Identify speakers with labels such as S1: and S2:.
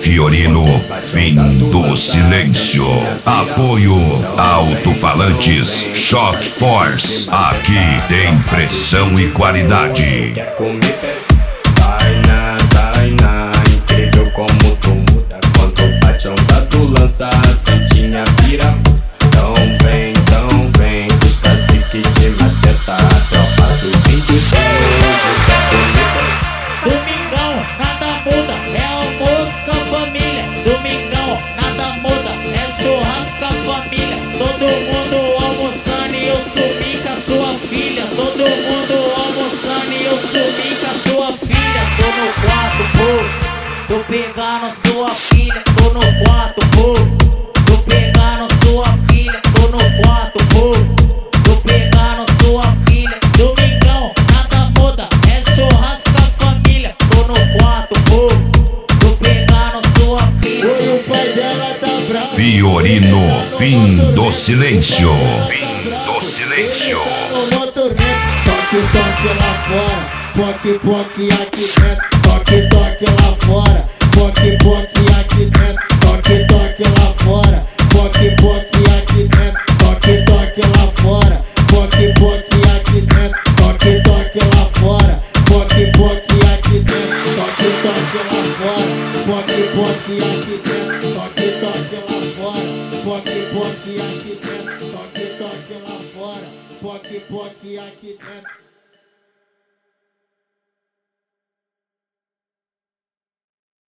S1: Fiorino, fim do silêncio. Apoio Alto-Falantes Shock Force. Aqui tem pressão e qualidade.
S2: Quer comer? Tainá, incrível como tu muda. Quando bate onda tu lança a cintinha, vira. Então vem, os cacique de maceta. A tropa dos índios hoje quer comer?
S3: Domingão, nada muda, é almoço com a família. Domingão, nada muda, é churrasco com a família. Todo mundo almoçando e eu sumi com a sua filha. Todo mundo almoçando e eu sumi com a sua filha. Tô no quarto, pô, tô pegando sua filha. Tô no quarto, pô, tô pegando sua filha. Tô no quarto, pô, tô pegando sua filha. Domingão, nada muda, é churrasco com a família. Tô no quarto, pô, tô pegando sua filha. Hoje o pai dela tá bravo.
S1: Fiorino, fim do silêncio.
S3: Toque lá fora, poque aqui dentro. Toque lá fora, poque aqui dentro. Toque lá fora, poque aqui dentro. Toque lá fora, poque aqui dentro. Toque lá fora, poque aqui dentro. Toque lá fora, poque aqui dentro. Toque lá fora, poque aqui dentro. Toque lá fora, poque aqui dentro.